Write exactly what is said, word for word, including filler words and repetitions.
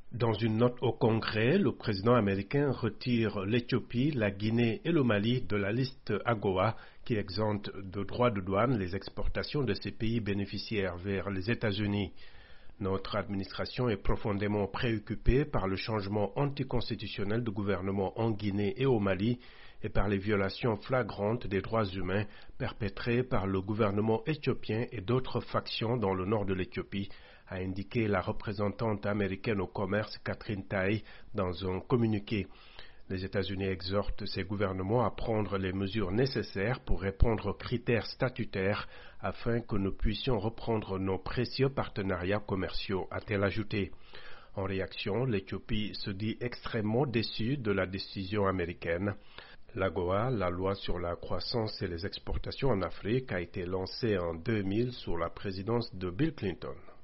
Dans une note au Congrès, le président américain retire l'Éthiopie, la Guinée et le Mali de la liste AGOA qui exempte de droits de douane les exportations de ces pays bénéficiaires vers les États-Unis. Notre administration est profondément préoccupée par le changement anticonstitutionnel de gouvernement en Guinée et au Mali et par les violations flagrantes des droits humains perpétrées par le gouvernement éthiopien et d'autres factions dans le nord de l'Éthiopie, a indiqué la représentante américaine au commerce Catherine Tai dans un communiqué. Les États-Unis exhortent ces gouvernements à prendre les mesures nécessaires pour répondre aux critères statutaires afin que nous puissions reprendre nos précieux partenariats commerciaux, a-t-elle ajouté. En réaction, l'Éthiopie se dit extrêmement déçue de la décision américaine. L'AGOA, la loi sur la croissance et les exportations en Afrique, a été lancée en deux mille sous la présidence de Bill Clinton.